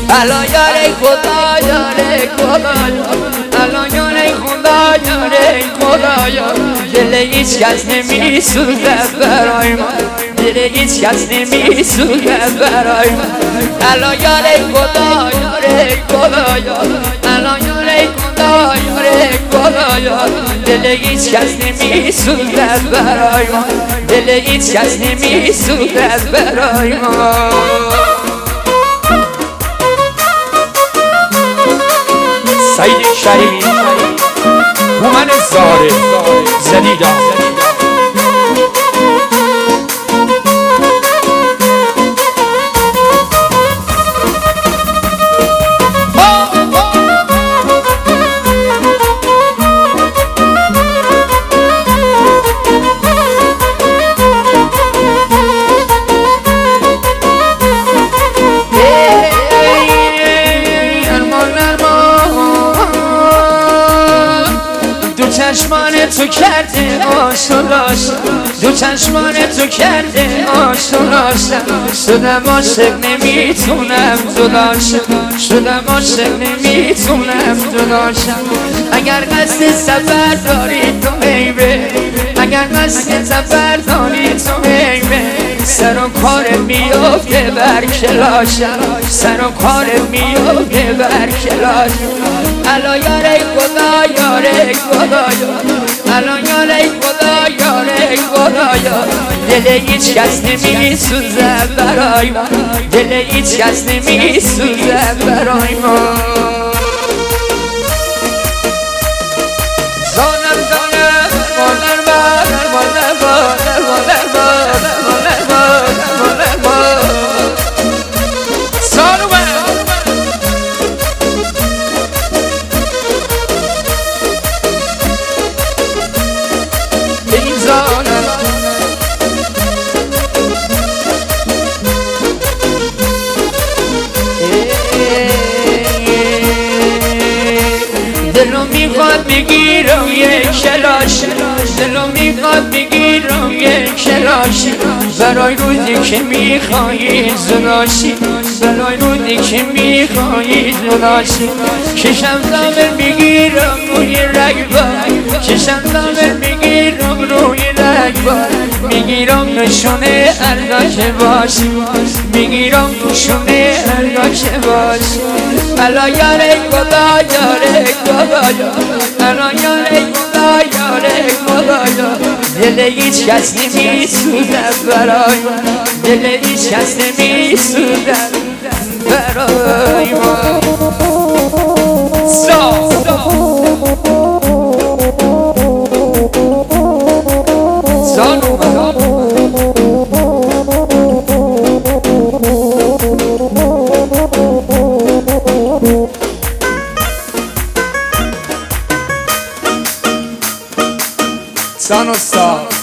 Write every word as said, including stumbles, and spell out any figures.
الان یاره خدا یاره خدایا، الان یاره خدا یاره خدایا، دل هیچ کس نمیسوزه برای ما، دل هیچ کس نمیسوزه برای ما. الان یاره خدا یاره خدایا، الان یاره خدا یاره خدایا، دل هیچ کس نمیسوزه برای ما، دل هیچ کس نمیسوزه برای ما. سعید شریف هومن زاره زدیدا چشمان تو کرده آشناش، دو چشمان تو کرده آشناش، شدم عاشق نمیتونم جداشم، شدم عاشق نمیتونم جداشم. اگر قصد سفر داری تو عیبه، اگر قصد سفر داری تو عیبه، سر و کار میافته بر کلاشم، سر و کار میافته بر کلاشم. الان یاره خدا یاره خدایا، الان یاره خدا یاره خدایا، دل هیچ کس نمیسوزه برای ما، دل هیچ کس نمیسوزه برای ما. زانم زانم مادر مادر مادر مادر مادر مادر مادر مادر دلو میخواد بگیرم یک کلاش، دلو میخواد بگیرم یک کلاش، برای روزی که میخوایی زناشی، برای روزی که میخوایی زناشی. چشم دامن میگیرم روی رگبار، چشم دامن میگیرم روی رگبار، میگیرم نشونه هرگاه که باشی، میگیرم نشونه هرگاه که باشی. الان یاره خدا یاره خدایا، الان یاره خدا یاره خدایا، دل هیچ کس نمیسوزه برای ما، دل هیچ کس نمیسوزه برای ما. سان استاد